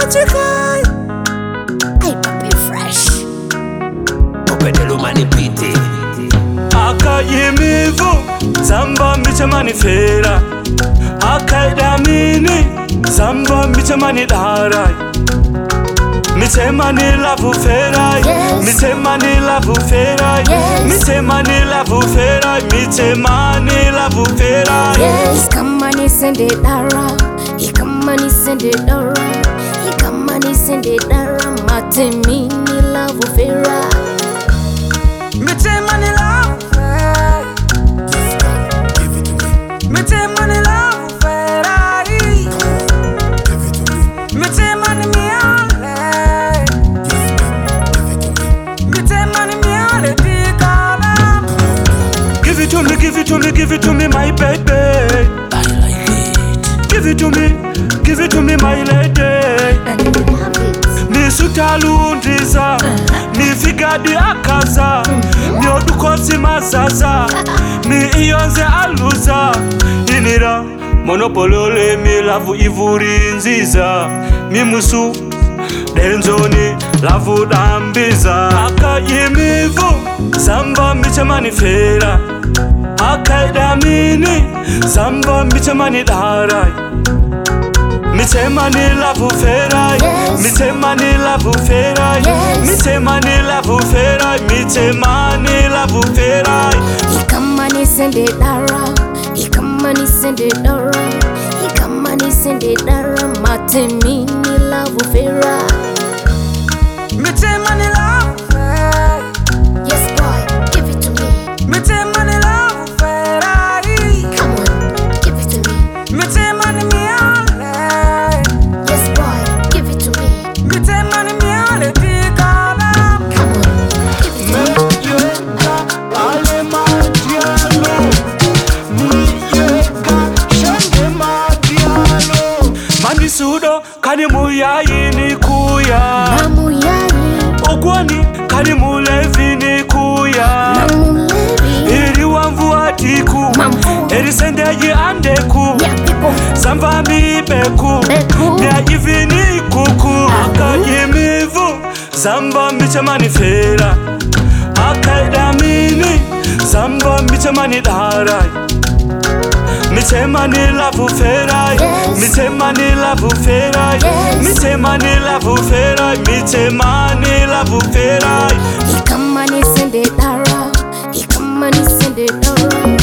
chikai. Ay papi fresh. Opedelo manipiti. Akayimivu Zamba michamani fera. Akaidamini Zamba michamani darai. Mitemani lavu ferai, mitemani lavu ferai, mitemani lavu ferai, mitemani lavu ferai. Ikamani sende dara, ikamani sende dara, ikamani sende dara, matemini lavu ferai. Mitemani lavu ferai, Give it to me. mitemani lavu ferai, Give it to me. mitemani miale, Give it to me. mitemani miale tikala. Give it to me, give it to me, give it to me, my baby. I like it. Give it to me, my lady. And you love it. Nisutalundiza, nifigadi akaza, nyodukosi mazaza, ni iyonze aluza. Inira, monopolole mi lavu ivuri nziza, mi musu, denzoni lavu dambiza. Akayimivu, Zamba michamani fera. Akaidamini, Zamba michamani darai. Mitemani lavu ferai, mitemani lavu ferai, mitemani lavu ferai, mitemani lavu ferai. Ikamani sende dara, ikamani sende dara, ikamani sende dara, matemini lavu ferai. Mitemani lavu ferai, Yes boy, give it to me. mitemani lavu ferai, Come on, give it to me. mitemani miale, Yes boy, give it to me. mitemani miale tikala. Come on, give it to me. Mani sudo kani muyayi ni kuya, Namu yari, ogwani kani mulevi ni kuya. namu levi, Iri wamvu atiku, mamvu, eri sendeji andeku, ya pipo, Zamba mi beku, beku. nia ivini kuku. Akayimivu, Zamba michamani fera. Akaidamini, Zamba michamani darai. Mitemani lavu ferai, mitemani lavu ferai, mitemani lavu ferai, mitemani lavu ferai. Ikamani sende dara, ikamani sende dara.